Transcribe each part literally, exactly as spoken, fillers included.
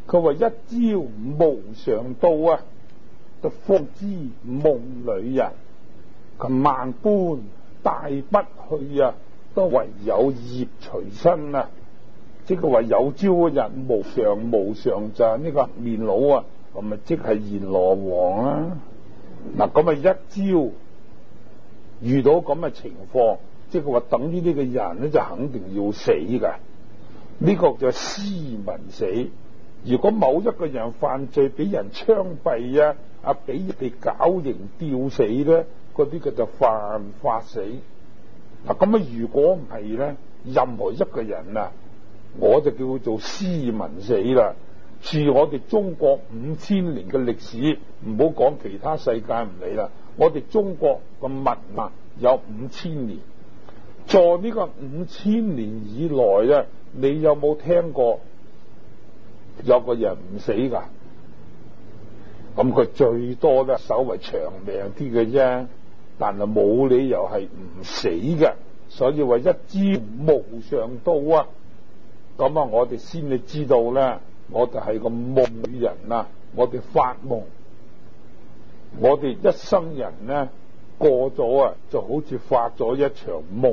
佢話一朝無常到啊，就方知夢裏人。佢萬般帶不去啊，都唯有業隨身啊。即係話有朝嗰日無常，無常就係呢個面佬啊，咁咪即係閻羅王啦。嗱，咁啊一朝遇到咁嘅情況，即係話等於呢個人咧就肯定要死噶。呢、這個就係斯文死。如果某一個人犯罪俾人槍斃啊，啊俾人哋絞刑吊死咧，嗰啲叫做犯法死。嗱，咁啊如果唔係咧，任何一個人啊，我就叫做斯文死啦。似我哋中國五千年嘅歷史，唔好講其他世界唔理啦，我哋中國嘅文物有五千年，在呢個五千年以來咧，你有冇聽過有個人唔死噶？咁佢最多咧稍為長命啲嘅啫，但係冇理由係唔死嘅。所以話一朝無常到啊，咁啊我哋先至知道咧，我哋係個夢裏人啊，我哋發夢，我哋一生人咧過咗啊，就好似發咗一場夢，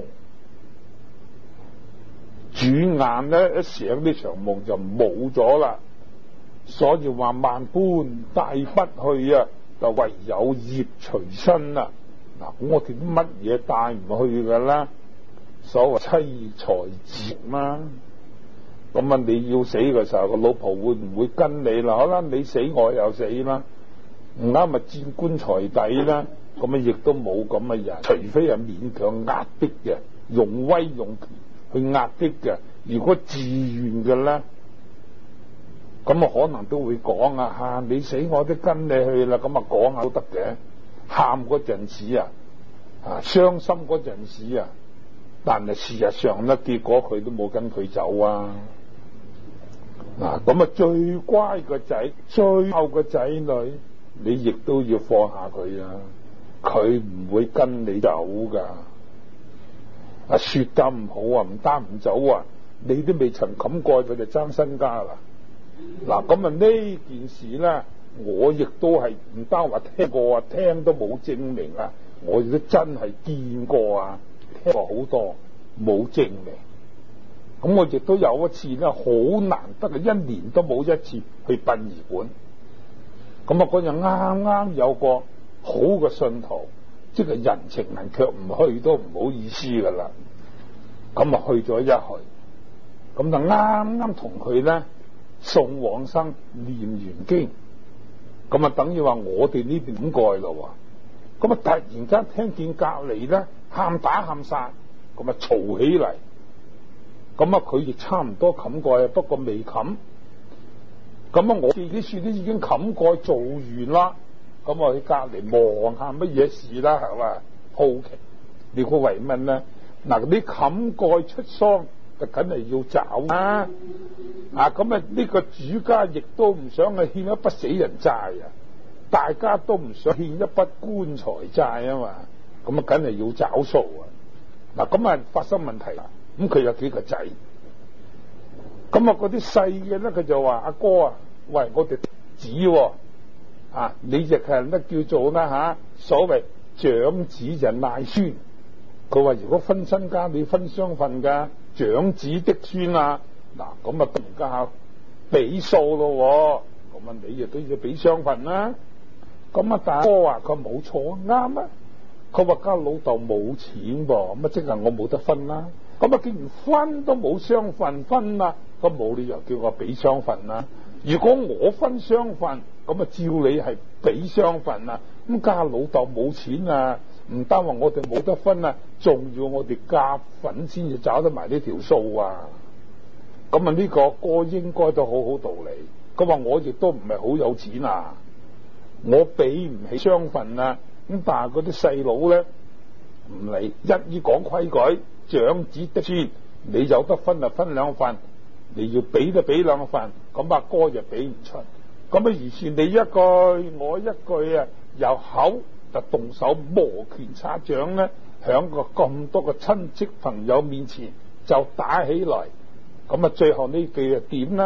轉眼咧一醒呢場夢就冇咗啦。所以話萬般帶不去啊，就唯有業隨身啊。嗱，我哋啲乜嘢帶唔去噶啦？所謂妻財節嘛。咁啊，你要死嘅時候，個老婆會唔會跟你啦？可能你死我又死啦，唔啱咪佔棺材底啦。咁啊，亦都冇咁嘅人，除非係勉強壓迫嘅，用威用權去壓迫嘅。如果自願嘅咧，咁啊可能都會講啊，吓你死我都跟你去啦。咁啊講下都得嘅，喊嗰陣時啊，啊傷心嗰陣時啊，但係事實上咧，結果佢都冇跟佢走啊。嗱，咁啊最乖個仔，最後個仔女，你亦都要放下佢啊！佢唔會跟你走噶。啊，說得唔好啊，唔擔唔走啊，你都未曾冚蓋，佢就爭身家啦。嗱，咁啊呢件事咧，我亦都係唔單話聽過啊，聽都冇證明啊，我亦都真係見過啊，聽過好多，冇證明。咁我亦都有一次咧，好難得嘅，一年都冇一次去殯儀館。咁啊，嗰日啱啱有個好嘅信徒，即係人情人卻唔去都唔好意思噶啦。咁啊，去咗一去，咁就啱啱同佢咧送往生念完經，咁啊等於話我哋呢邊咁蓋咯。咁啊突然間聽見隔籬咧喊打喊殺，咁啊嘈起嚟。咁啊，佢亦差唔多冚蓋啊，不過未冚。咁啊，我自己算都已經冚蓋做完啦。咁啊，喺隔籬望下乜嘢事啦，係嘛？好奇，你估為乜呢？嗱，你冚蓋出喪，就梗係要找啊！啊，咁啊，呢個主家亦都唔想去欠一筆死人債啊，大家都唔想欠一筆棺材債啊嘛。咁啊，梗係要找數啊！嗱，咁啊，發生問題啦。咁佢有幾個仔，咁啊嗰啲細嘅咧，佢就話阿哥啊，喂，我哋子啊，你亦係乜叫做啦吓？所謂長子就賴孫，佢話如果分身家，你分雙份噶，長子的孫啊，嗱咁啊，而家俾數咯，咁啊，你亦都要俾雙份啦。咁啊，大哥話佢冇錯，啱啊。佢話家老豆冇錢噃，咁啊，即係我冇得分啦。咁啊，既然分都冇雙份分啦，咁冇理由叫我俾雙份啦。如果我分雙份，咁啊照你係俾雙份啊。咁家老豆冇錢啊，唔單話我哋冇得分啊，仲要我哋夾份先至找得埋呢條數啊。咁啊，呢個哥應該都好好道理。佢話我亦都唔係好有錢啊，我俾唔起雙份啊。咁但係嗰啲細佬咧唔理，一於講規矩。長子的孫，你有得分就分兩份，你要俾就俾兩份，咁阿哥就俾唔出。咁啊，於是你一句我一句啊，由口就動手摩拳擦掌咧，響個咁多個親戚朋友面前就打起來。咁啊，最後呢句啊點啦？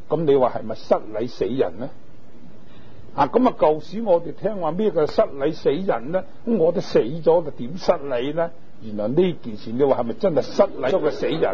咁你話係咪失禮死人呢？啊，咁啊舊時我哋聽話咩叫失禮死人呢？咁我哋死咗就點失禮呢？原來呢件事你話係咪真係失禮咗個死人？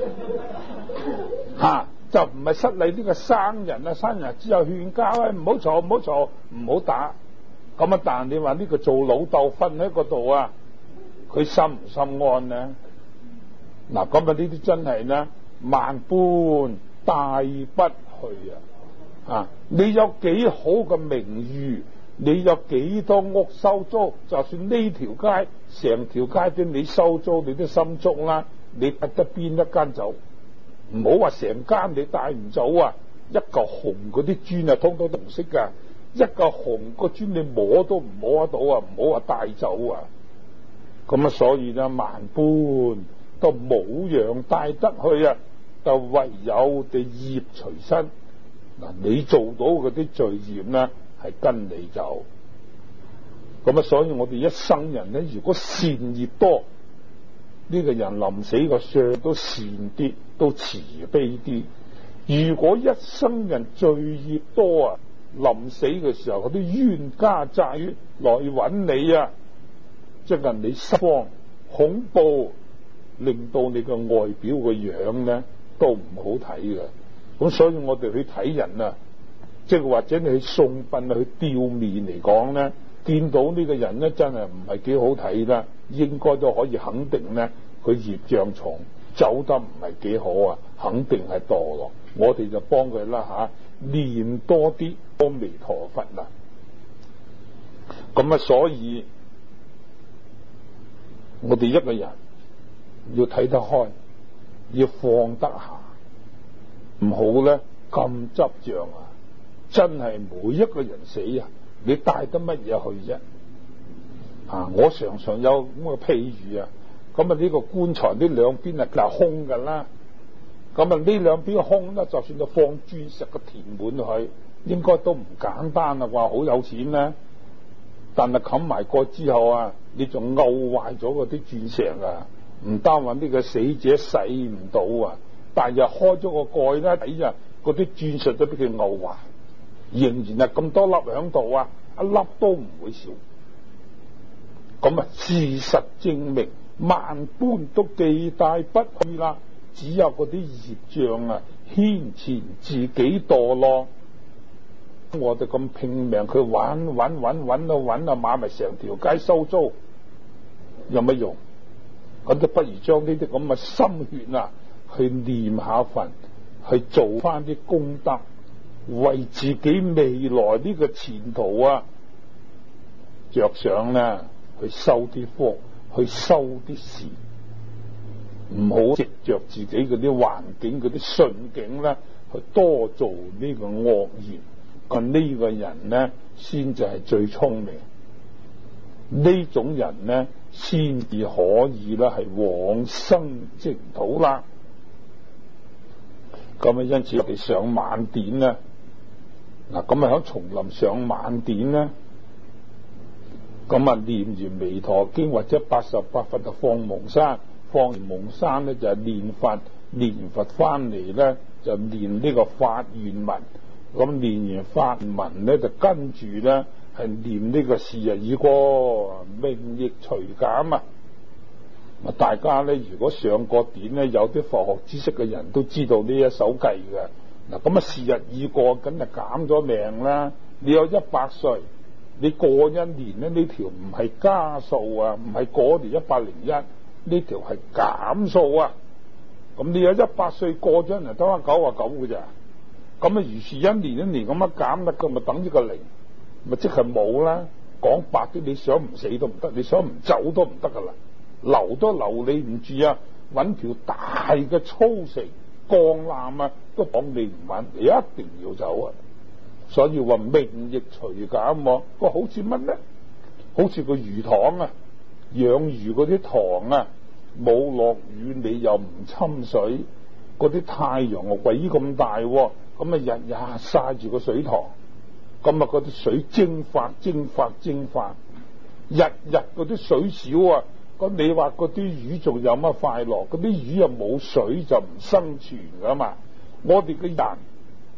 吓、啊，就唔係失禮呢個生人啊，生人之後勸交啊，唔好嘈唔好嘈唔好打。咁啊，但你話呢個做老豆瞓喺嗰度啊，佢心唔心安呢？嗱，咁啊呢啲真係呢，萬般帶不去啊！啊，你有幾好嘅名譽，你有幾多屋收租，就算呢條街成條街都你收租，你都心足啦。你得得邊一間走？唔好話成間你帶唔走啊！一嚿紅嗰啲磚啊，通通都唔識噶。一嚿紅個磚你摸都唔摸得到啊！唔好話帶走啊！咁啊，所以咧，萬般都冇樣帶得去啊，就唯有地業隨身。嗱，你做到嗰啲罪業咧，係跟你走。咁啊，所以我哋一生人咧，如果善業多，呢個人臨死個相都善啲，都慈悲啲。如果一生人罪業多啊，臨死嘅時候，嗰啲冤家債主來揾你啊，即係你心慌恐怖，令到你個外表個樣咧都唔好睇嘅。咁所以我哋去睇人啊，即係或者你去送殯去吊面嚟講咧，見到呢個人咧真係唔係幾好睇啦，應該都可以肯定咧，佢業障重，走得唔係幾好啊，肯定係墮落。我哋就幫佢啦吓，念多啲阿彌陀佛啦。咁啊，所以我哋一個人要睇得開，要放得下。唔好咧咁執着啊！真係每一個人死啊，你帶得乜嘢去啫？啊！我常常有咁嘅譬喻啊，咁啊呢個棺材呢兩邊啊係空噶啦，咁啊呢兩邊空咧，就算你放鑽石嘅填滿佢，應該都唔簡單啊！話好有錢咧，但係冚埋過之後啊，你仲漚壞咗嗰啲鑽石啊！唔單話呢個死者洗唔到啊！但係又開咗個蓋咧，睇啊，嗰啲鑽石都俾佢漚壞，仍然係咁多粒響度啊，一粒都唔會少。咁啊，事實證明，萬般都記帶不去啦，只有嗰啲業障啊，牽纏自己墮落。我哋咁拼命去揾揾揾揾到揾啊，買埋成條街收租，有乜用？咁就不如將呢啲咁嘅心血啊，去念下佛，去做翻啲功德，為自己未來呢個前途啊着想咧，去修啲福，去修啲事，唔好藉着自己嗰啲環境、嗰啲順境咧，去多做呢個惡業。咁呢個人咧，先至係最聰明。呢種人咧，先至可以咧係往生淨土啦。咁啊，因此我哋上晚典咧，嗱咁啊喺叢林上晚典咧，咁啊念完彌陀經或者八十八佛就放蒙山，放完蒙山咧就係念佛，念佛翻嚟咧就念呢個發願文，咁念完發文咧就跟住咧係念呢個是日已過，命亦隨減啊！大家咧，如果上過典咧，有啲佛學知識嘅人都知道呢一首偈嘅。嗱，咁啊，是日已過，梗係減咗命啦。你有一百歲，你過一年咧，呢條唔係加數啊，唔係過年一百零一，呢條係減數啊。咁你有一百歲過咗，人得翻九啊九嘅咋？咁啊，如是一年一年咁樣減得，咁咪等於個零，咪即係冇啦。講白啲，你想唔死都唔得，你想唔走都唔得噶啦。留都留你唔住啊！揾條大嘅粗繩鋼纜啊，都綁你唔穩，你一定要走啊！所以話命亦隨減，個好似乜咧？好似個魚塘啊，養魚嗰啲塘啊，冇落雨你又唔侵水，嗰啲太陽啊鬼咁大，咁啊日日曬住個水塘，咁啊嗰啲水蒸發蒸發蒸發，日日嗰啲水少啊！咁你話嗰啲魚仲有乜快樂？嗰啲魚又冇水就唔生存噶嘛？我哋嘅人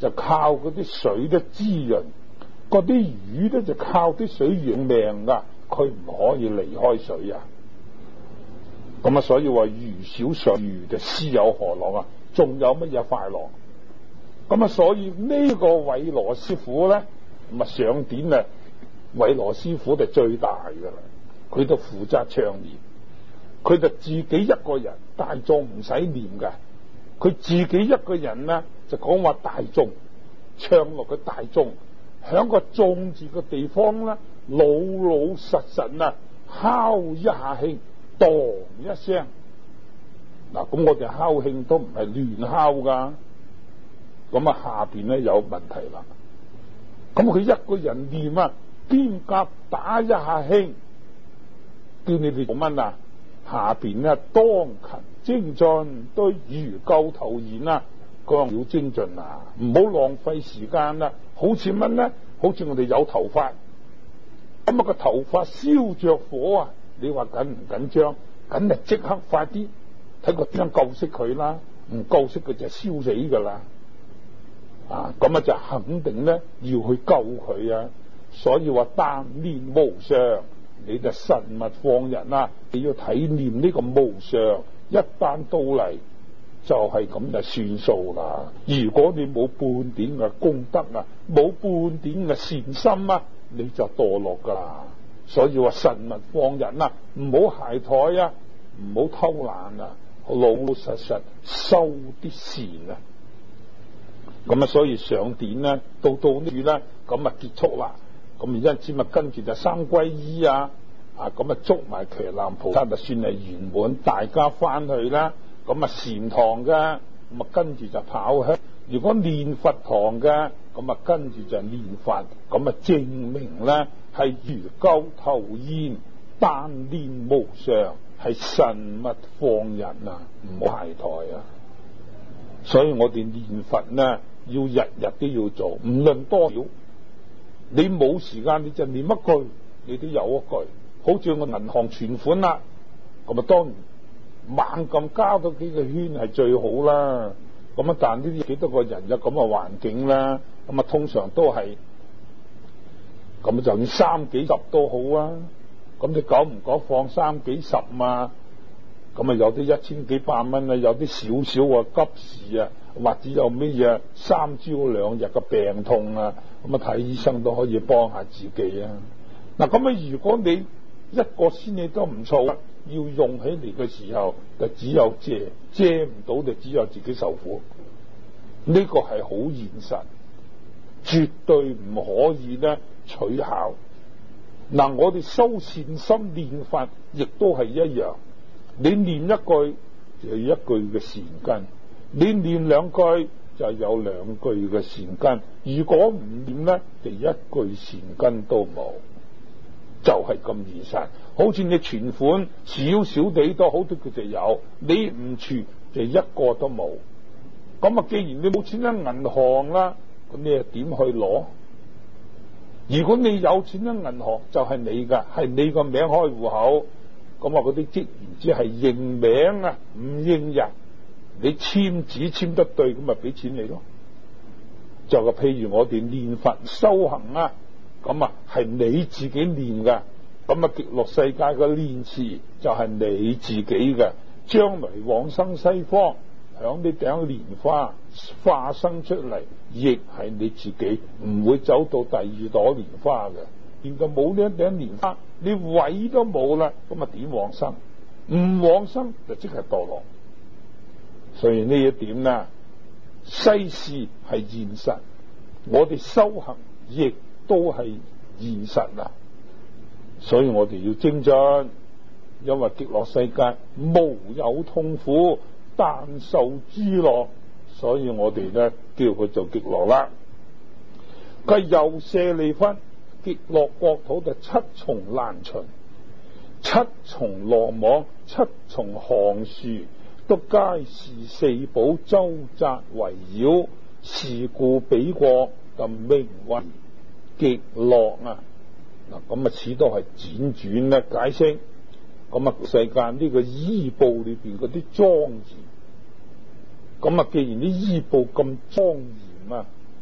就靠嗰啲水咧滋潤，嗰啲魚咧就靠啲水養命噶，佢唔可以離開水啊。咁啊，所以話魚少上魚就詩有何樂啊？仲有乜嘢快樂？咁啊，所以呢個韋羅師傅咧，咁啊上典啊，韋羅師傅就最大噶啦，佢就負責唱念，佢就自己一個人，大眾唔使念嘅，佢自己一個人呢就講話大眾唱落個大眾，響個眾字嘅地方咧，老老實實啊敲一下磬，當一聲。嗱，咁我哋敲磬都唔係亂敲噶，咁啊下邊咧有問題啦。咁佢一個人念啊，邊夾打一下磬，叫你哋做乜啊？下邊咧當勤精進，對如舊頭言啊，佢話要精進啊，唔好浪費時間啦。好似乜咧？好似我哋有頭髮，咁啊個頭髮燒着火啊，你話緊唔緊張？緊係即刻快啲睇個點樣救熄佢啦，唔救熄佢就燒死噶啦。啊，咁啊就肯定咧要去救佢啊。所以話但念無常，你就慎勿放人啊！你要體念呢個無常，一旦到嚟就係咁就算數啦。如果你冇半點嘅功德啊，冇半點嘅善心啊，你就墮落噶啦。所以話慎勿放人啊，唔好懈怠啊，唔好偷懶啊，老老實實修啲善啊。咁啊，所以上典咧，到到呢處咧，咁啊結束啦。咁然之後之咪跟住就三皈依啊，啊咁啊捉埋伽藍菩薩就算係圓滿，大家翻去啦。咁啊禪堂嘅，咁啊跟住就跑香。如果念佛堂嘅，咁啊跟住就念佛。咁啊證明咧係如鳩頭煙，但念無常，係慎勿放人啊，唔好懈怠啊。所以我哋念佛呢，要日日都要做，唔論多少。你冇時間你就念一句，你都有一句。好似我銀行存款啦，咁啊當然猛咁交到幾個圈係最好啦。咁啊但呢啲幾多個人有咁嘅環境啦，咁啊通常都係咁，就算三幾十都好啊。咁你久唔久放三幾十嘛？咁啊有啲一千幾百蚊啊，有啲少少啊急事啊，或者有咩嘢三朝兩日嘅病痛啊，咁啊睇醫生都可以幫下自己啊。嗱咁啊，如果你一個仙你都唔錯，要用起嚟嘅時候，就只有借，借唔到就只有自己受苦。呢、這個係好現實，絕對唔可以咧取巧。嗱，我哋修善心念佛，亦都係一樣。你念一句就有一句嘅善根，你念兩句就有兩句嘅善根。如果唔念咧，就一句善根都冇，就係、是、咁現實。好似你存款少少地都好，多佢就有；你唔存就一個都冇。咁啊，既然你冇錢喺銀行啦，咁你又點去攞？如果你有錢喺銀行，就係、是、你噶，係你個名開戶口。咁啊，嗰啲職員只係認名啊，唔認人。你簽字簽得對，咁咪俾錢你咯。就係譬如我哋念佛修行啊，咁啊係你自己念噶。咁啊極樂世界嘅念詞就係你自己嘅。將來往生西方，響呢頂蓮花化生出嚟，亦係你自己，唔會走到第二朵蓮花嘅。現在冇呢一頂蓮花，你位都冇啦，咁啊點往生？唔往生就即係墮落。所以呢一點呢，世事係現實，我哋修行亦都係現實啊。所以我哋要精進，因為極樂世界無有痛苦，但受諸樂，所以我哋呢叫佢做極樂啦。佢又舍利弗。極樂國土就七重欄巡，七重羅網，七重行樹，都皆是四寶周匝圍繞，是故彼國就名為極樂啊！嗱，咁啊，此都係輾轉咧解釋。咁啊，世界呢個醫報裏邊嗰啲莊嚴，咁啊，既然啲醫報咁莊嚴啊，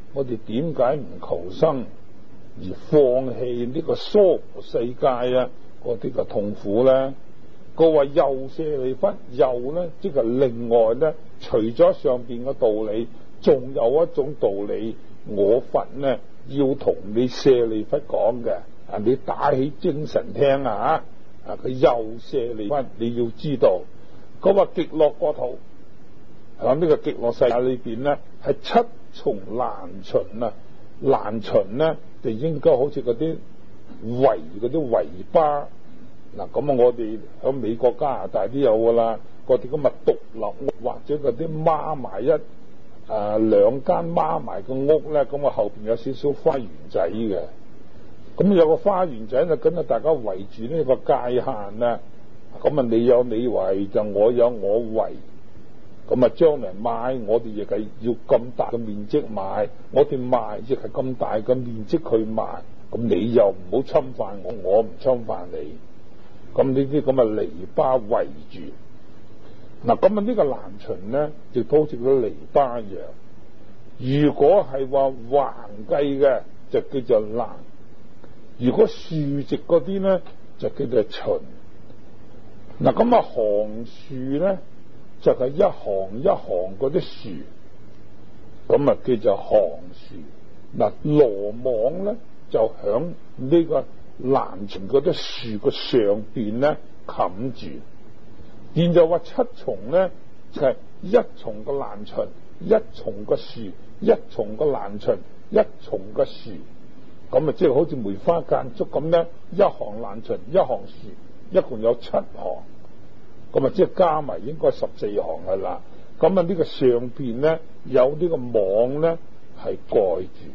我哋點解唔求生而放棄呢個娑婆世界啊？嗰啲嘅痛苦咧？佢話又舍利弗，又咧即係另外咧，除咗上邊嘅道理，仲有一種道理，我佛咧要同你舍利弗講嘅，啊你打起精神聽啊！啊佢又舍利弗，你要知道，佢話極樂國土喺呢個極樂世界裏邊咧，係七重欄巡啊，欄巡咧就應該好似嗰啲圍嗰啲圍笆。嗱咁啊，我哋喺美國加拿大都有噶啦，嗰啲咁嘅獨立屋或者嗰啲孖埋一誒兩間孖埋個屋咧，咁啊後邊有少少花園仔嘅，咁有個花園仔就咁啊，大家圍住呢個界限啊，咁啊你有你圍就我有我圍，咁啊將來買我哋亦係要咁大嘅面積買，我哋賣亦係咁大嘅面積去賣，咁你又唔好侵犯我，我唔侵犯你。咁呢啲咁嘅籬笆圍住，嗱咁啊呢個欄巡咧，就好似個籬笆一樣。如果係話橫計嘅，就叫做欄；如果豎直嗰啲咧，就叫做巡。嗱咁啊行豎咧，就係、是、一行一行嗰啲豎，咁啊叫做行豎。嗱羅網咧，就響呢、這個欄巡嗰啲樹個上邊咧冚住，然就話七重咧就係、是、一重個欄巡，一重個樹，一重個欄巡，一重個樹，咁啊即係好似梅花間竹咁咧，一行欄巡，一行樹，一共有七行，咁啊即係加埋應該十四行噶啦。咁啊呢個上邊咧有呢個網咧係蓋住。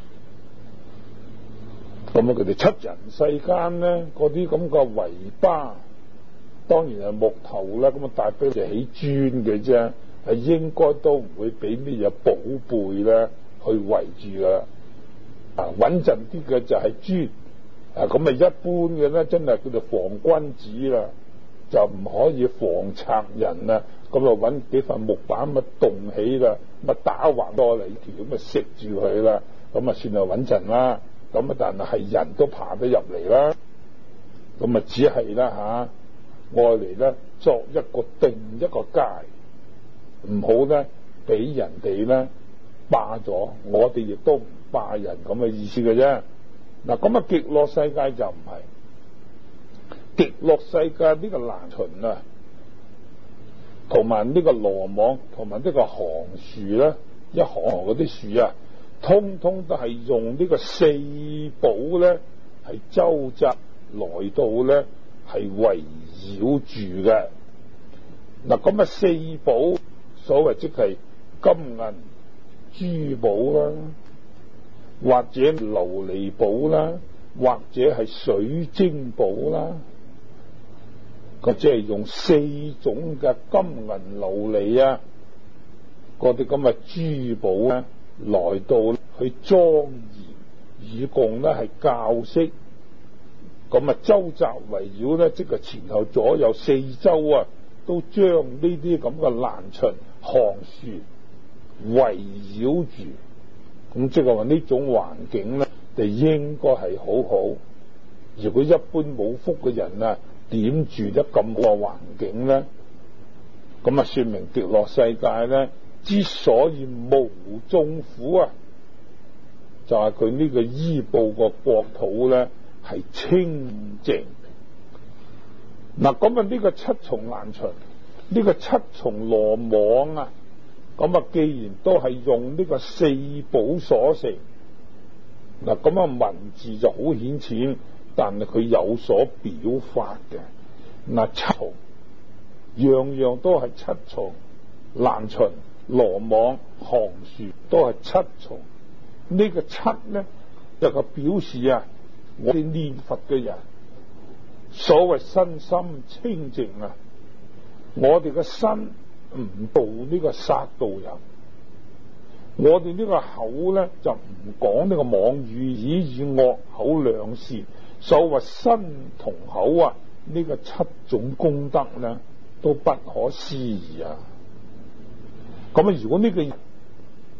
咁啊！佢哋七人世間咧，嗰啲咁嘅圍笆，當然係木頭啦。咁啊，大髀就起磚嘅啫，係應該都唔會俾咩嘢寶貝咧去圍住噶。啊，穩陣啲嘅就係磚。啊，咁啊，一般嘅咧，真係叫做防君子啦，就唔可以防賊人啊。咁啊，揾幾塊木板咪棟起啦，咪打橫多你條咁啊，食住佢啦，咁啊，算係穩陣啦。咁啊，但係係人都爬得入嚟啦，咁啊只係啦吓，愛嚟咧作一個定一個界，唔好咧俾人哋咧霸咗，我哋亦都唔霸人咁嘅意思嘅啫。嗱，咁啊極樂世界就唔係，極樂世界呢個欄巡啊，同埋呢個羅網，同埋呢個行樹咧，一行行嗰啲樹啊。通通都係用呢個四寶咧，係周集來到咧，係圍繞住嘅。嗱，咁啊四寶所謂即係金銀珠寶啦，或者琉璃寶啦，或者係水晶寶啦，咁即係用四種嘅金銀琉璃啊，嗰啲咁嘅珠寶咧。來到去莊嚴，以供咧係教識，咁啊周集圍繞咧，即係前後左右四周啊，都將呢啲咁嘅欄巡行樹圍繞住，咁即係話呢種環境咧，就應該係好好。如果一般冇福嘅人啊，點住得咁好嘅環境咧？咁啊，說明極樂世界咧。之所以無眾苦啊，就係佢呢個依報個國土咧係清淨。嗱，咁啊呢個七重欄巡，呢個七重羅網啊，咁啊既然都係用呢個四寶所成，嗱咁啊文字就好顯淺，但係佢有所表法嘅。嗱，七重樣樣都係七重欄巡。羅網行樹都係七重，呢、這個七咧就係表示啊，我哋念佛嘅人，所謂身心清淨啊，我哋嘅身唔到呢個殺盜人，我哋呢個口咧就唔講呢個妄語綺語惡口兩舌，所謂身同口啊，呢、這個七種功德咧都不可思議啊！咁啊！如果呢個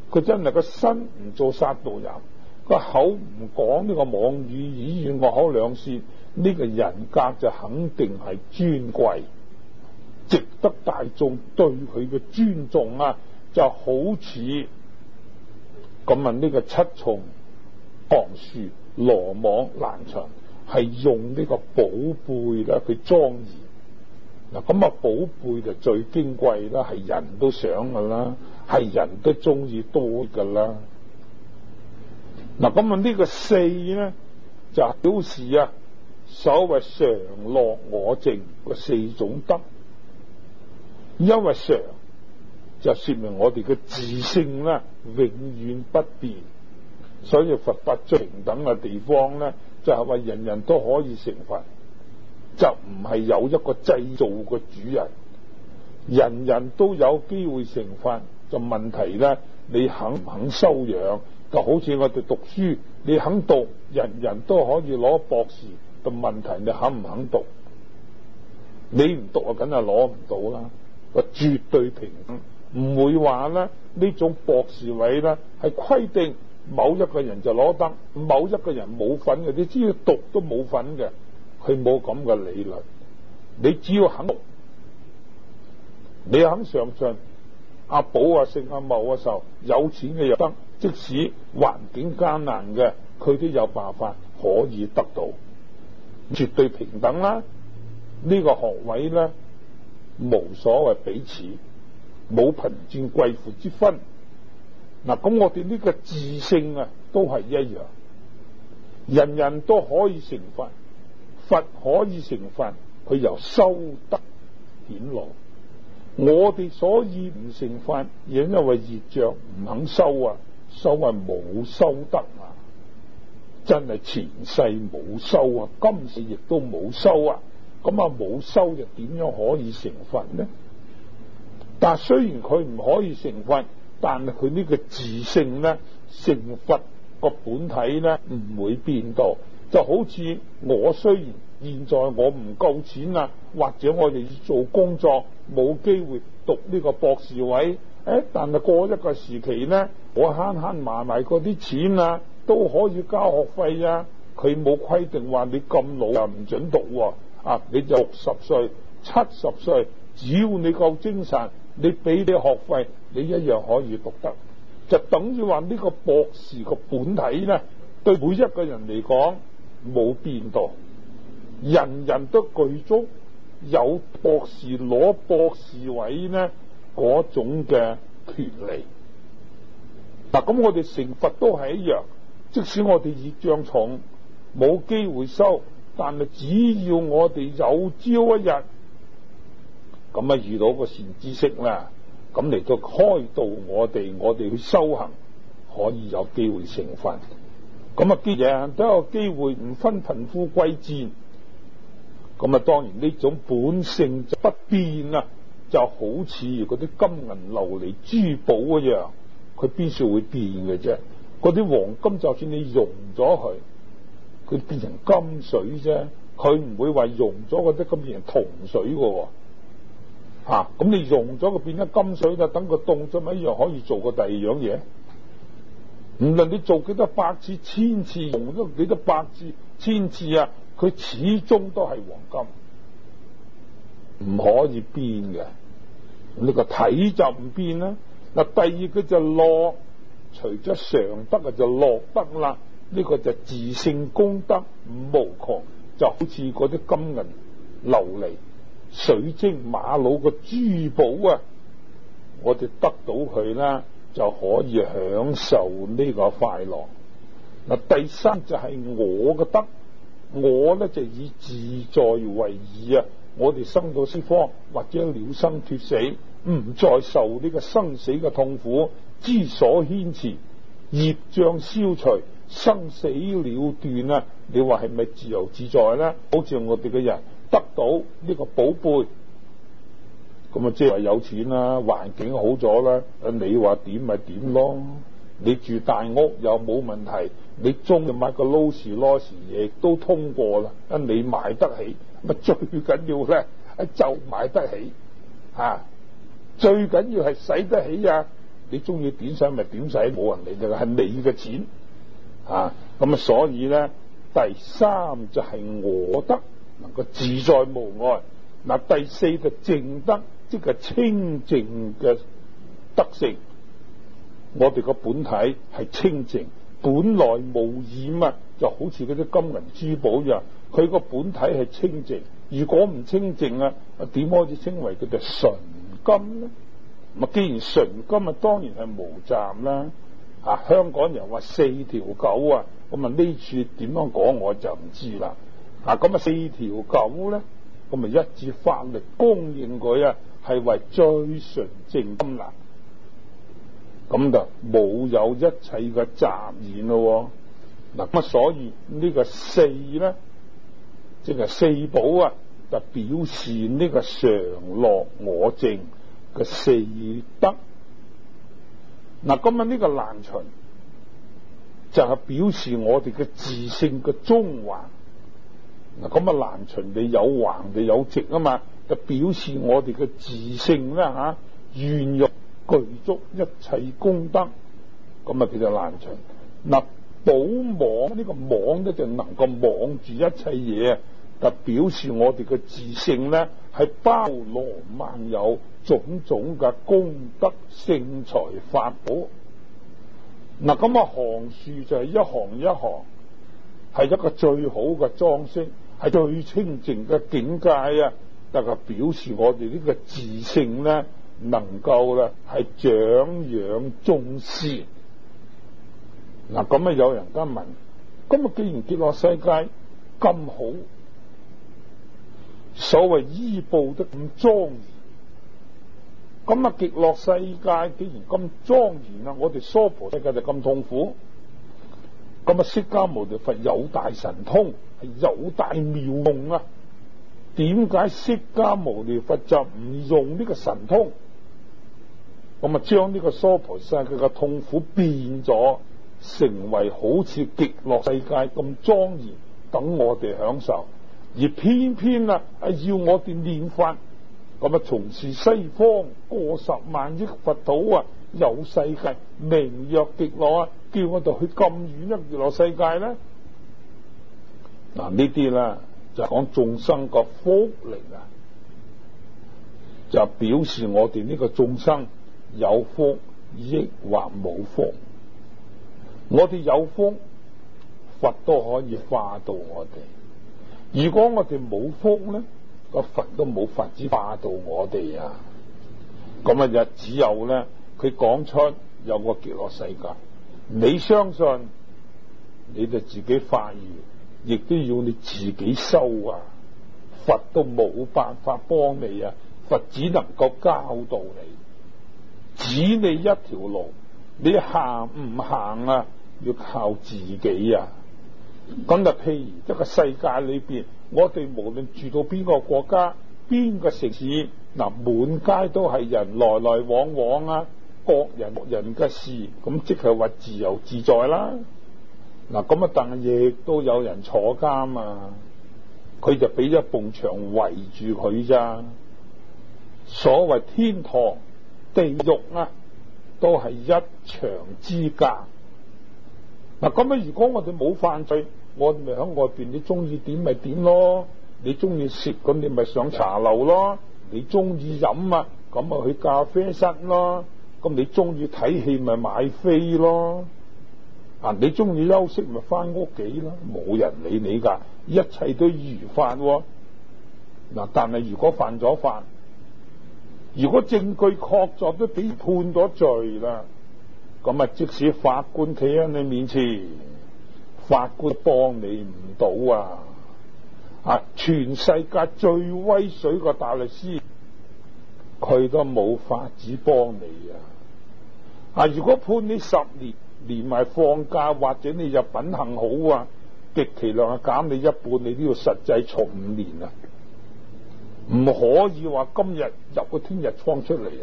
佢真係個身唔做殺盜淫，個口唔講呢個妄語以語惡口兩舌，呢個人格就肯定係尊貴，值得大眾對佢嘅尊重啊！就好似咁問呢個七重旁樹羅網欄牆係用呢個寶貝咧，佢莊嚴嗱，咁啊寶貝就最矜貴啦，係人都想噶啦，係人都中意多噶啦。嗱，咁啊呢個四咧就表示啊，所謂常樂我淨個四種德，因為常就說明我哋嘅自性咧永遠不變，所以佛法最平等嘅地方咧，就係話人人都可以成佛，就唔係有一個製造嘅主人，人人都有機會成佛。就問題咧，你肯唔肯修養？就好似我哋讀書，你肯讀，人人都可以攞博士。個問題你肯唔肯讀？你唔讀啊，梗係攞唔到啦。個絕對平等，唔會話咧呢種博士位咧係規定某一個人就攞得，某一個人冇份嘅。你只要讀都冇份嘅，佢冇咁嘅理論。你只要肯讀，你肯上進。阿寶啊，姓阿茂嘅時候，有錢嘅又得，即使環境艱難嘅，佢都有辦法可以得到，絕對平等啦。呢、這個學位咧，無所謂彼此，冇貧賤貴婦之分。嗱，咁我哋呢個自性啊，都係一樣，人人都可以成佛，佛可以成佛，佢由修德顯露。我哋所以唔成佛，因為業障唔肯修啊，修係冇修德啊，真係前世冇修啊，今世亦都冇修啊，咁啊冇修就點樣可以成佛呢？但係雖然佢唔可以成佛，但係佢呢個自性咧，成佛個本體咧唔會變到，就好似我雖然現在我唔夠錢啊，或者我哋要做工作冇機會讀呢個博士位，誒，但係過一個時期咧，我慳慳埋埋嗰啲錢啊，都可以交學費啊。佢冇規定話你咁老啊唔准讀喎，啊，你就六十歲、七十歲，只要你夠精神，你俾啲學費，你一樣可以讀得。就等於話呢個博士個本體咧，對每一個人嚟講冇變到。人人都具足有博士攞博士位呢嗰種嘅權利。嗱，咁我哋成佛都係一樣，即使我哋業障重，冇機會修，但係只要我哋有朝一日咁啊遇到個善知識啦，咁嚟到開導我哋，我哋去修行，可以有機會成佛。咁啊，人人都有機會，唔分貧富貴賤。咁啊，當然呢種本性就不變啊，就好似嗰啲金銀琉璃珠寶一樣，佢邊處會變嘅啫？嗰啲黃金就算你溶咗佢，佢變成金水啫，佢唔會話溶咗嗰啲咁變成銅水嘅。吓、啊，咁你溶咗佢變咗金水，就等佢凍咗咪一樣可以做過第二樣嘢？唔論你做幾多百次、千次，溶咗幾多百次、千次啊！佢始終都係黃金，唔可以變嘅。呢個體就唔變啦。嗱，第二個就樂，除咗常德啊，就樂德啦。呢個就自性功德無窮，就好似嗰啲金銀琉璃、水晶瑪瑙嘅珠寶啊，我哋得到佢啦，就可以享受呢個快樂。嗱，第三就係我嘅德。我咧就以自在為義啊！我哋生到西方或者了生脫死，唔再受呢個生死嘅痛苦，知所牽纏，業障消除，生死了斷啊！你話係咪自由自在咧？好似我哋嘅人得到呢個寶貝，咁啊即係話有錢啦，環境好咗啦，你話點咪點咯？你住大屋又冇問題，你中意買個勞斯萊斯亦都通過啦。啊，你買得起，咪最緊要咧，就買得起，啊，最緊要係使得起啊！ 你中意點使咪點使，冇人理你，係你嘅錢啊。咁啊，所以咧，第三就係我德，能夠自在無礙。嗱，第四就淨德，即係清淨嘅德性。我哋個本體係清淨，本來無染啊，就好似嗰啲金銀珠寶一樣，佢個本體係清淨。如果唔清淨啊，點可以稱為佢哋純金呢？咁既然純金啊，當然係無暫啦。啊，香港人話四條狗啊，咁啊呢處點樣講我就唔知啦。啊，咁啊四條狗咧，咁咪一致法力公認佢啊，係為最純淨金啦。咁就冇有一切嘅雜染咯。嗱，咁啊，所以呢個四咧，即係四寶啊，就表示呢個常樂我淨嘅四德。嗱，咁啊呢個難循就係表示我哋嘅自性嘅中橫。嗱，咁啊難循你有橫你有直啊嘛，就表示我哋嘅自性啦吓，願欲具足一切功德，咁啊叫做難循。嗱，寶網呢個網咧就能夠網住一切嘢，就表示我哋嘅自性咧係包羅萬有，種種嘅功德聖財法寶。嗱，咁啊行樹就係一行一行，係一個最好嘅裝飾，係最清淨嘅境界啊！就係表示我哋呢個自性咧，能夠咧係長養眾善。嗱，咁啊有人家問：咁啊既然極樂世界咁好，所謂依報得咁莊嚴，咁啊極樂世界既然咁莊嚴啊，我哋娑婆世界就咁痛苦。咁啊釋迦牟尼佛有大神通，係有大妙用啊，點解釋迦牟尼佛就唔用呢個神通？咁啊將呢個娑婆世界嘅痛苦變咗成為好似極樂世界咁莊嚴，等我哋享受，而偏偏啊要我哋念法。咁啊從事西方過十萬億佛土啊，有世界名曰極樂啊，叫我哋去咁遠一極樂世界咧？嗱，呢啲啦就講眾生個福力啊，就表示我哋呢個眾生有福抑或冇福。我哋有福，佛都可以化到我哋；如果我哋冇福咧，個佛都冇法子化到我哋啊！咁啊，就只有咧，佢講出有個極樂世界，你相信你就自己發願，亦都要你自己修啊！佛都冇辦法幫你啊，佛只能夠教導你，指你一條路，你行唔行啊？要靠自己啊！咁就譬如一個世界裏邊，我哋無論住到邊個國家、邊個城市，嗱滿街都係人來來往往啊，各人各人嘅事，咁即係話自由自在啦。嗱咁啊，但係亦都有人坐監啊，佢就俾一埲牆圍住佢咋。所謂天堂、地獄啊，都係一牆之隔。嗱咁啊，如果我哋冇犯罪，我哋咪喺外邊，你中意點咪點咯，你中意食咁你咪上茶樓咯，你中意飲啊咁啊去咖啡室咯，咁你中意睇戲咪買飛咯，啊你中意休息咪翻屋企咯，冇人理你噶，一切都如法喎。嗱，但係如果犯咗法，如果證據確鑿都俾判咗罪啦，咁啊即使法官企喺你面前，法官幫你唔到啊！啊，全世界最威水個大律師，佢都冇法子幫你啊！啊，如果判你十年，連埋放假，或者你就品行好啊，極其量啊減你一半，你都要實際坐五年啊！唔可以話今日入個聽日倉出嚟啊！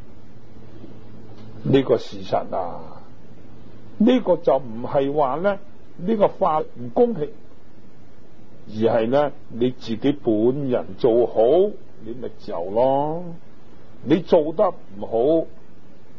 呢個事實啊，呢個就唔係話咧呢個法唔公平，而係咧你自己本人做好，你咪自由咯。你做得唔好，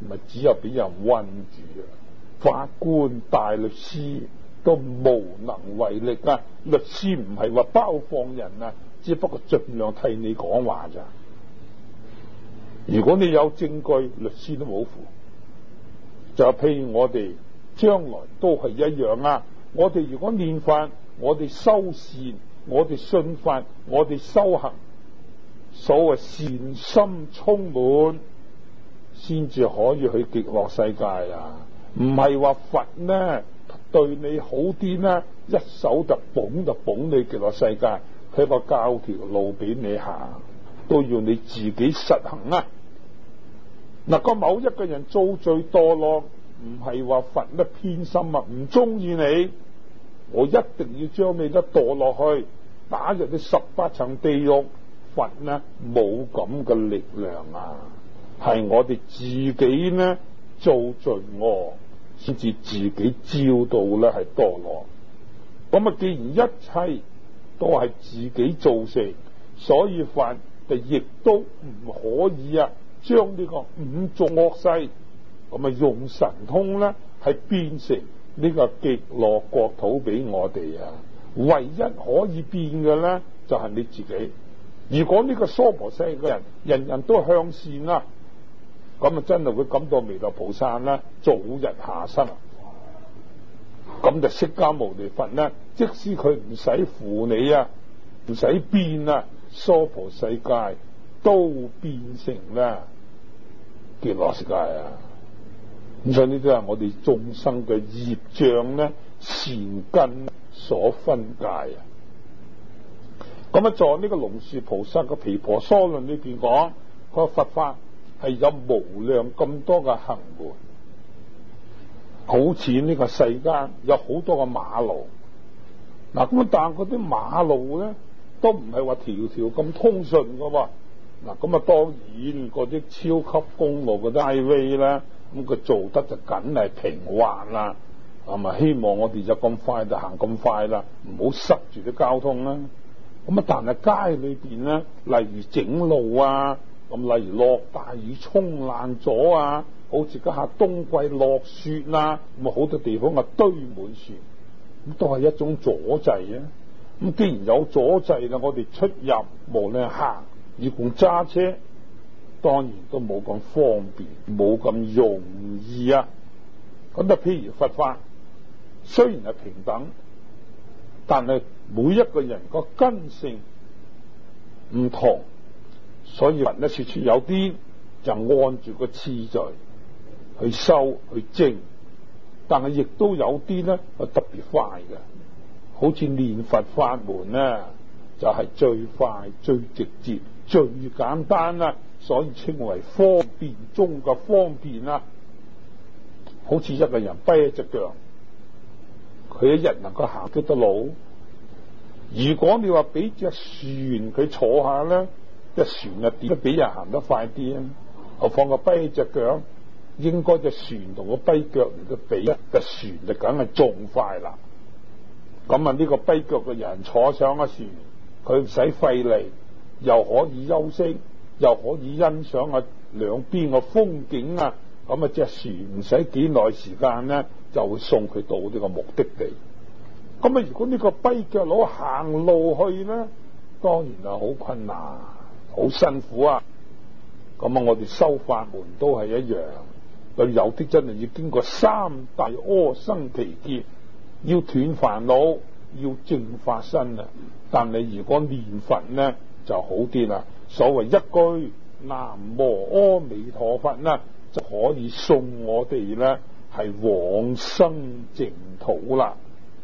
咪只有俾人韞住啊！法官、大律師都無能為力啊！律師唔係話包放人啊，只不過盡量替你講話咋。如果你有證據，律師都冇符。就譬如我哋將來都係一樣啊！我哋如果念法，我哋修善，我哋信法，我哋修行，所謂善心充滿，先至可以去極樂世界啊！唔係話佛呢對你好啲呢，一手就捧就捧你極樂世界，佢個教條路俾你行，都要你自己實行啊！嗱，個某一個人造罪墮落，唔係話佛呢偏心啊，唔中意你，我一定要將你都墮落去，打入啲十八層地獄。佛呢冇咁嘅力量啊，係我哋自己呢做罪惡，先至自己招到咧係墮落。咁啊，既然一切都係自己造成，所以佛就亦都唔可以啊，將呢個五濁惡世咁啊用神通咧係變成呢個極樂國土俾我哋啊。唯一可以變嘅咧就係你自己。如果呢個娑婆世嘅人人人都向善啊，咁啊真係會感到彌勒菩薩咧早日下生。咁就釋迦牟尼佛咧，即使佢唔使扶你啊，唔使變啊，娑婆世界都變成咧極樂世界啊！咁所以呢啲係我哋眾生嘅業障咧善根所分界啊！咁啊，在呢個龍樹菩薩嘅毗婆娑論裏邊講，個佛法係有無量咁多嘅行門，好似呢個世間有好多個馬路。嗱，咁但係嗰啲馬路咧，都唔係話條條咁通順噶喎。嗱，咁啊，當然嗰啲超級公路嗰啲 highway 咧，咁佢做得就梗係平滑啦，係咪？希望我哋就咁快就行咁快啦，唔好塞住啲交通啦。咁啊，但係街裏邊咧，例如整路啊，咁例如落大雨沖爛咗啊，好似家下冬季落雪啦，咁啊好多地方啊堆滿雪，咁都係一種阻滯啊。咁既然有阻滯啦，我哋出入無論行以共揸車，當然都冇咁方便，冇咁容易啊。咁啊，譬如佛法雖然係平等，但係每一個人個根性唔同，所以佛咧處處有啲就按住個次序去修去證，但係亦都有啲咧係特別快嘅，好似念佛法門咧就係、是、最快最直接最簡單啦，所以稱為方便中嘅方便啦。好似一個人跛一隻腳，佢一日能夠行幾多路？如果你話俾隻船佢坐下咧，隻船啊點都比人行得快啲啊！何況個跛隻腳，應該隻船同個跛腳嚟到比，隻船就梗係仲快啦。咁啊，呢個跛腳嘅人坐上個船，佢唔使費力，又可以休息，又可以欣賞啊兩邊嘅風景啊！咁啊，隻船唔使幾耐時間咧，就會送佢到呢個目的地。咁啊，如果呢個跛腳佬行路去咧，當然係好困難，好辛苦啊！咁啊，我哋修法門都係一樣，佢有啲真係要經過三大阿僧祇劫，要斷煩惱，要證法身啊！但你如果念佛咧就好啲啦，所謂一句南無阿彌陀佛啦，就可以送我哋咧係往生淨土啦。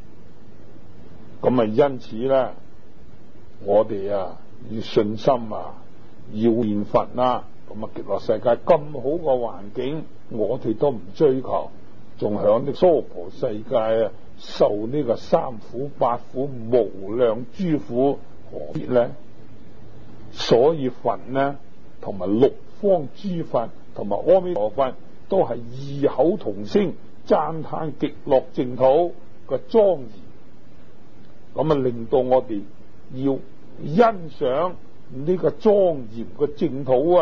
咁啊，因此咧，我哋啊要信心啊，要念佛啦。咁啊，極樂世界咁好個環境，我哋都唔追求，仲響啲娑婆世界啊，受呢個三苦八苦無量諸苦，何必咧？所以佛呢，同埋六方諸佛同埋阿彌陀佛，都係異口同聲讚歎極樂淨土嘅莊嚴。咁啊，令到我哋要欣賞呢個莊嚴嘅淨土啊，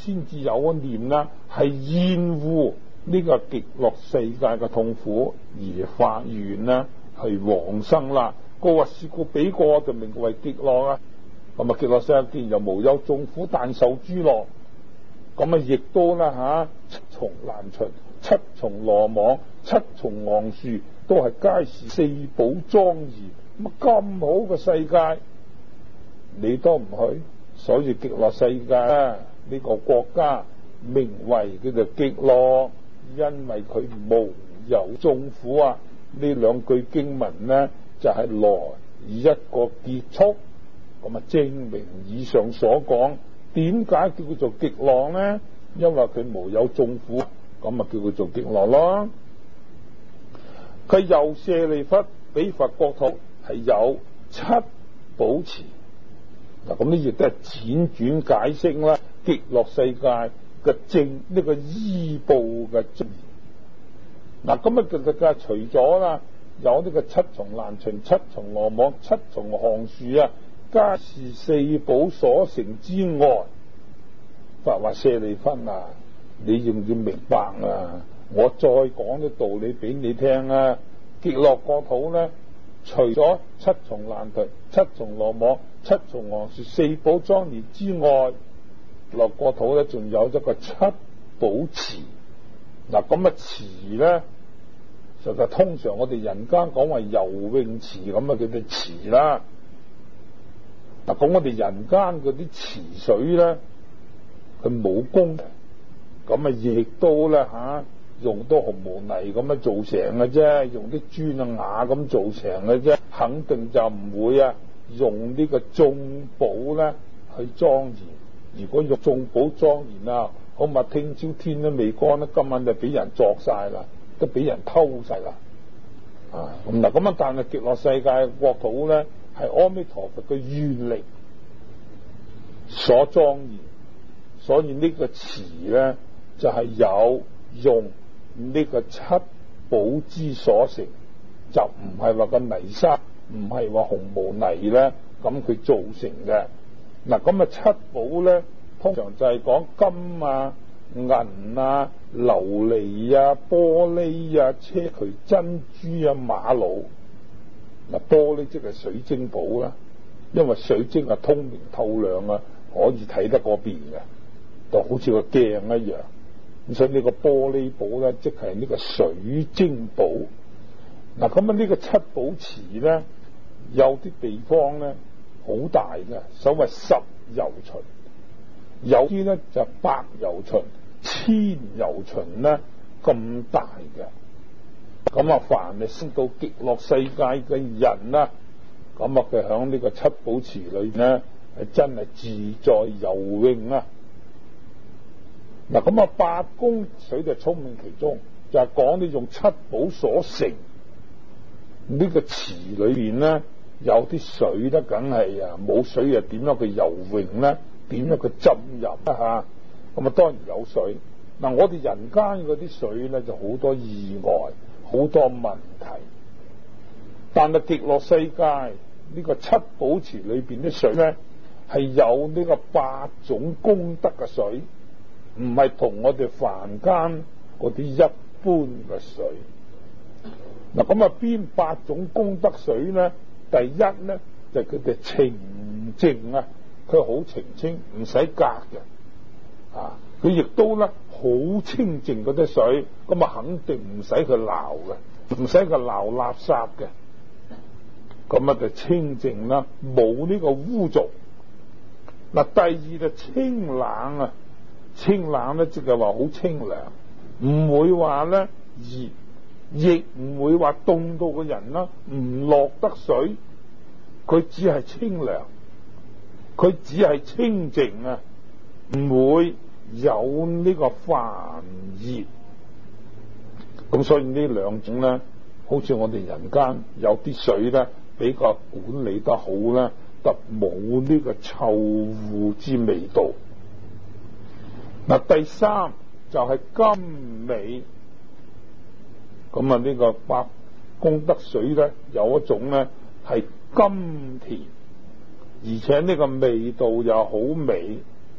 先至有一念啦，係厭惡呢個極樂世界嘅痛苦而發願啦，去往生啦。個話是故彼國就名為極樂啊。咁啊，極樂世界既然又無有眾苦，但受諸樂，咁啊亦都啦吓，七重欄楯、七重羅網、七重昂樹，都係皆是四寶莊嚴。咁啊咁好嘅世界，你都唔去，所以極樂世界呢、這個國家名為叫做極樂，因為佢無有眾苦啊。呢兩句經文呢，就係、是、來以一個結束，咁啊證明以上所講。點解叫佢做極樂呢？因為佢無有眾苦，咁啊叫佢做極樂咯。佢又舍利弗，彼佛國土係有七寶池。嗱，咁呢亦都係輾轉解釋啦。極樂世界嘅正呢個依報嘅正。嗱，咁啊極樂世界除咗啦有呢個七重欄楯、七重羅網、七重行樹啊，皆是四寶所成之外，佛話舍利弗啊，你要唔要明白啊？我再講啲道理俾你聽啊！極樂國土咧，除咗七重欄楯、七重羅網、七重行樹、四寶莊嚴之外，極樂國土咧仲有一個七寶池。嗱，咁啊池咧，就係通常我哋人間講話游泳池咁啊，叫做池啦。嗱，咁我哋人間嗰啲池水咧，佢冇功，咁啊亦都咧吓用到紅毛泥咁樣做成嘅啫，用啲磚啊瓦咁做成嘅啫，肯定就唔會啊用呢個眾寶咧去莊嚴。如果用眾寶莊嚴啊，好嘛，聽朝天都未光咧，今晚就俾人鑿晒啦，都俾人偷晒啦。啊，咁嗱，咁啊，但係極樂世界國土咧，係阿彌陀佛嘅願力所莊嚴，所以呢個池咧就係、是、有用呢個七寶之所成，就唔係話個泥沙，唔係話紅毛泥咧咁佢造成嘅。嗱，咁啊七寶咧，通常就係講金啊、銀啊、琉璃啊、玻璃啊、硨磲珍珠啊、瑪瑙。嗱，玻璃即係水晶寶啦，因為水晶係通明透亮啊，可以睇得過邊嘅，就好似個鏡一樣。咁所以呢個玻璃寶咧，即係呢個水晶寶。嗱，咁啊呢個七寶池咧，有啲地方咧好大嘅，所謂十由旬，有啲咧就百由旬、千由旬咧咁大嘅。咁啊，凡係升到極樂世界嘅人啦，咁啊佢響呢個七寶池裏咧，係真係自在游泳啊！嗱，咁啊八功水就充滿其中，就係講呢種七寶所成呢、這個池裏邊咧，有啲水咧，梗係啊冇水啊，點樣去游泳咧？點樣去浸入啊？吓，咁啊當然有水。嗱，我哋人間嗰啲水咧就好多意外，好多問題。但係極樂世界呢個七寶池裏邊啲水咧，係有呢個八種功德嘅水，唔係同我哋凡間嗰啲一般嘅水。嗱，咁啊邊八種功德水咧？第一咧就佢哋澄淨啊，佢好澄清，唔使隔嘅啊。佢亦都咧好清淨嗰啲水，咁啊肯定唔使佢撈嘅，唔使佢撈垃圾嘅。咁啊就清淨啦，冇呢個污濁。嗱，第二就清冷啊，清冷咧即係話好清涼，唔會話咧熱，亦唔會話凍到個人啦唔落得水。佢只係清涼，佢只係清淨啊，唔會有呢個煩熱。咁所以呢兩種咧，好似我哋人間有啲水咧比較管理得好咧，就冇呢個臭污之味道。嗱，第三就係甘美。咁啊呢個八功德水咧有一種咧係甘甜，而且呢個味道又好美。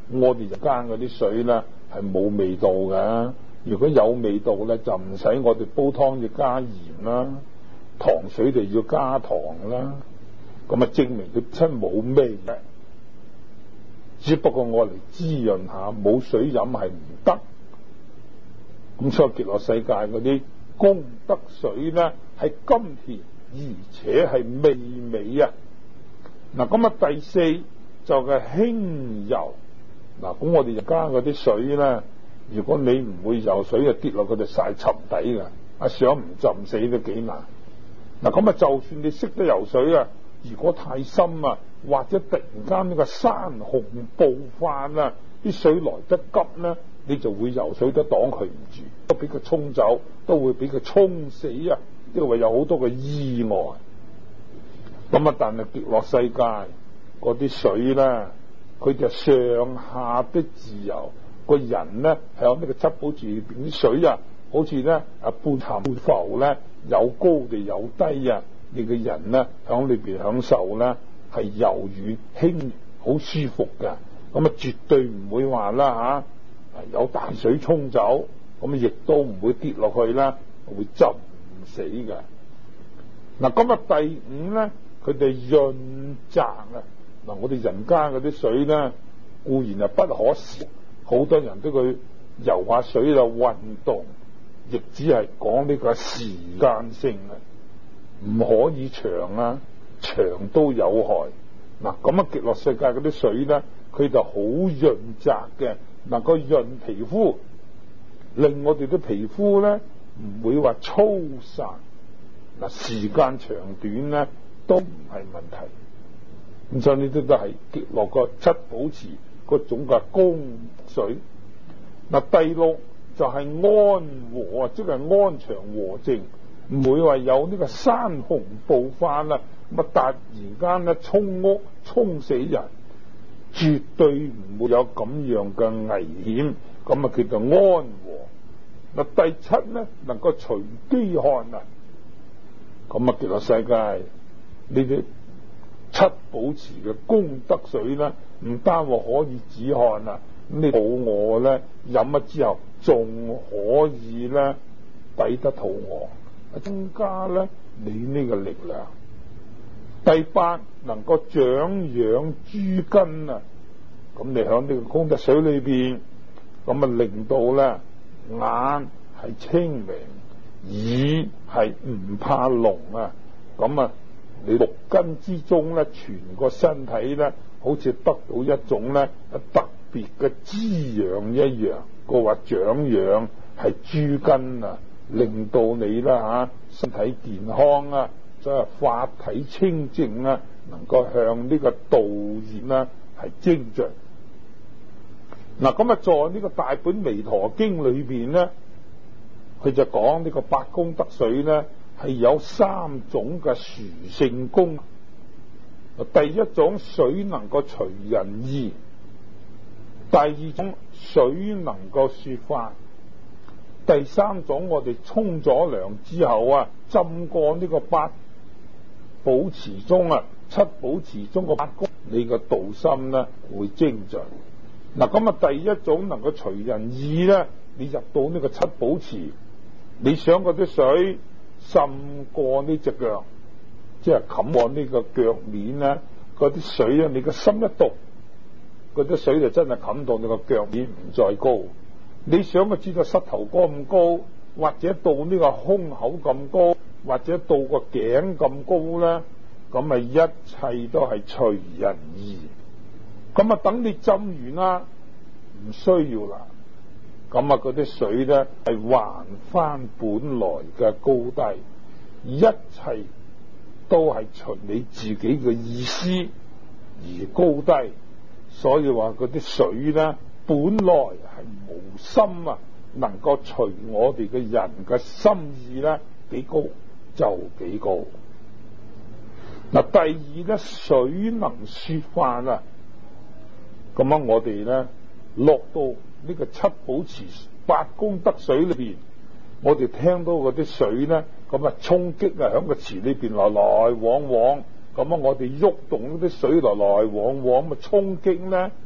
我哋人間嗰啲水咧係冇味道嘅，如果有味道咧就唔使我哋煲湯要加鹽啦，糖水就要加糖啦，咁啊證明佢真冇味嘅。只不過我嚟滋潤下，冇水飲係唔得。咁所以極樂世界嗰啲功德水咧係甘甜，而且係味美啊！嗱，咁啊第四就係輕柔。嗱，咁我哋而家嗰啲水咧，如果你唔會游水啊，跌落佢就晒沉底噶，啊想唔浸死都幾難。嗱，咁啊就算你識得游水啊，如果太深啊，或者突然間呢個山洪暴發啊，啲水來得急咧，你就會游水都擋佢唔住，都俾佢沖走，都會俾佢沖死啊！因為有好多嘅意外。咁啊，但係極樂世界嗰啲水咧，佢就上下的自由，個人咧響呢個七寶池裏邊啲水啊，好似咧啊半沉半浮咧，有高地有低啊，你嘅人咧響裏邊享受咧係柔軟輕，好舒服嘅。咁啊，絕對唔會話啦吓，有大水沖走，咁亦都唔會跌落去啦，會浸唔死嘅。嗱，咁啊第五咧，佢哋潤澤啊。嗱，我哋人間嗰啲水咧，固然係不可少，好多人都去游下水就運動，亦只係講呢個時間性啊，唔可以長啊，長都有害。嗱，咁啊極樂世界嗰啲水咧，佢就好潤澤嘅，能夠潤皮膚，令我哋啲皮膚咧唔會話粗散。嗱，時間長短咧都唔係問題。咁所以呢啲都係極樂個七寶池嗰種嘅功水。嗱，第六就係安和，即係安詳和靜，唔會話有呢個山洪暴發啦，咁啊突然間咧沖屋沖死人，絕對唔會有咁樣嘅危險。咁啊叫做安和。嗱，第七咧能夠除飢寒啊，咁啊極樂世界呢啲七寶池嘅功德水咧，唔單話可以止渴啊，咁你肚餓咧飲咗之後，仲可以咧抵得肚餓，增加咧你呢個力量。第八能夠長養諸根啊，咁你響呢個功德水裏邊，咁啊令到咧眼係清明，耳係唔怕聾啊，咁啊你六根之中咧，全個身體咧，好似得到一種咧特別嘅滋養一樣。個話長養係諸根啊，令到你啦吓身體健康啊，即係法體清淨啊，能夠向呢個道業啦係精進。嗱，咁啊，在呢個大本彌陀經裏邊咧，佢就講呢個八功德水咧。係有三種嘅殊勝功。第一種水能夠隨人意，第二種水能夠說法，第三種我哋沖咗涼之後啊，浸過呢個八寶池中啊，七寶池中個八功，你個道心咧會精進。嗱，咁啊第一種能夠隨人意咧，你入到呢個七寶池，你想嗰啲水滲過呢隻腳，即係冚過呢個腳面咧，嗰啲水咧，你個心一動，嗰啲水就真係冚到你個腳面唔再高。你想佢知道膝頭哥咁高，或者到呢個胸口咁高，或者到個頸咁高咧，咁咪一切都係隨人意。咁啊，等你浸完啦，唔需要啦。咁啊，嗰啲水咧係還翻本來嘅高低，一切都係隨你自己嘅意思而高低。所以話嗰啲水咧本來係無心啊，能夠隨我哋嘅人嘅心意咧幾高就幾高。嗱，第二咧，水能說法啊，咁樣我哋咧落到呢個七寶池八功德水裏邊，我哋聽到嗰啲水咧，咁啊衝擊啊響個池裏邊來來往往，咁啊我哋喐動嗰啲水來來往往，咁啊衝擊咧，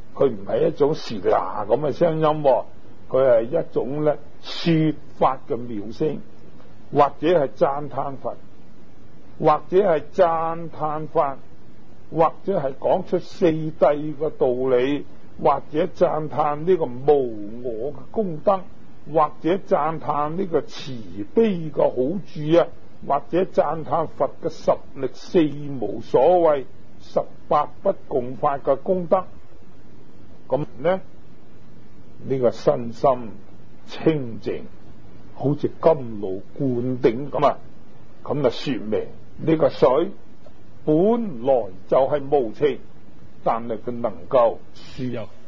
佢唔係一種時嗱咁嘅聲音，佢係一種咧說法嘅妙聲，或者係讚歎佛，或者係讚歎法，或者係講出四諦嘅道理，或者讚歎呢個無我嘅功德，或者讚歎呢個慈悲嘅好處啊，或者讚歎佛嘅十力四無所畏、十八不共法嘅功德。咁呢，呢個身心清淨，好似金爐灌頂咁啊！咁就說明呢個水本來就係無情，但係佢能夠輸入